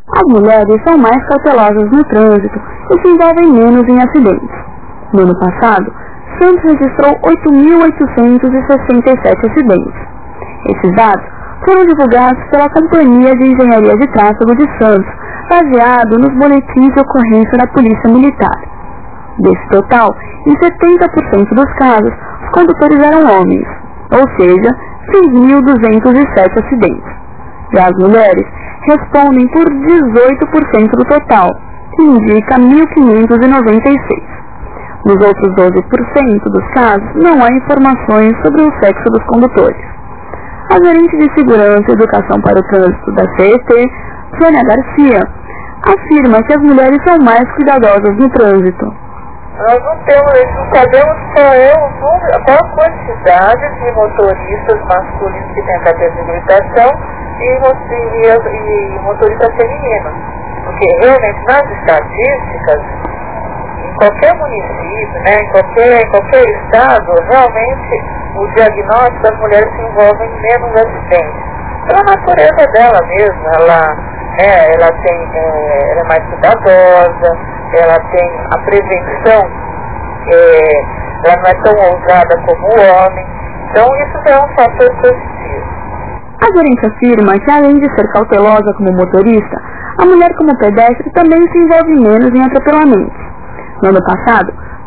As mulheres são mais cautelosas no trânsito e se envolvem menos em acidentes. No ano passado, Santos registrou 8.867 acidentes. Esses dados foram divulgados pela Companhia de Engenharia de Tráfego de Santos, baseado nos boletins de ocorrência da Polícia Militar. Desse total, em 70% dos casos, os condutores eram homens, ou seja, 6.207 acidentes. Já as mulheres respondem por 18% do total, que indica 1.596. Nos outros 12% dos casos, não há informações sobre o sexo dos condutores. A gerente de Segurança e Educação para o Trânsito da CET, Sônia Garcia, afirma que as mulheres são mais cuidadosas no trânsito. Nós não sabemos qual é qual a quantidade de motoristas masculinos que tem a carteira de habilitação e motoristas femininos. Porque realmente nas estatísticas, em qualquer município, né, em qualquer estado, realmente o diagnóstico das mulheres se envolve em menos acidentes. Pela natureza dela mesmo, ela é mais cuidadosa, ela tem a prevenção, ela não é tão ousada como o homem, então isso é um fator positivo. A gerente afirma que além de ser cautelosa como motorista, a mulher como pedestre também se envolve menos em atropelamentos. No ano passado,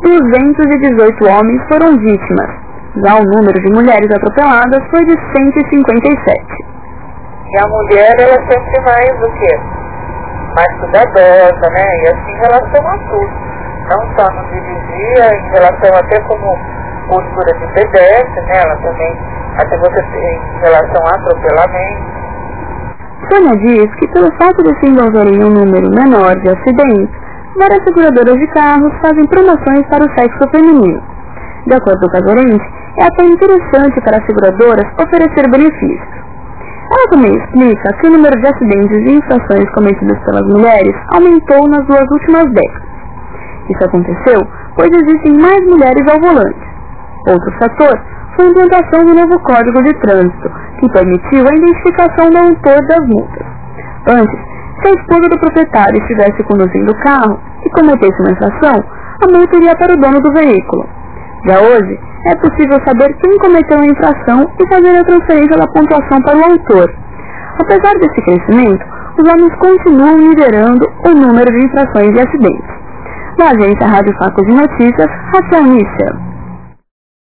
218 homens foram vítimas, já o número de mulheres atropeladas foi de 157. E a mulher, ela é sempre mais o quê? Mais cuidadosa, né? E assim em relação a tudo. Não só no dirigir, em relação até como postura de pedestre, né? Ela também, até você em relação a atropelamento. Sônia diz que pelo fato de se envolverem em um número menor de acidentes, várias seguradoras de carros fazem promoções para o sexo feminino. De acordo com a gerente, é até interessante para as seguradoras oferecer benefícios. Ela também explica que o número de acidentes e infrações cometidos pelas mulheres aumentou nas 2 últimas décadas. Isso aconteceu pois existem mais mulheres ao volante. Outro fator foi a implantação do novo Código de Trânsito, que permitiu a identificação do autor das multas. Antes, se a esposa do proprietário estivesse conduzindo o carro e cometesse uma infração, a multa iria para o dono do veículo. Já hoje, é possível saber quem cometeu a infração e fazer a transferência da pontuação para o autor. Apesar desse crescimento, os homens continuam liderando o número de infrações e acidentes. Da agência Rádio Facos de Notícias, Raquel Nícia.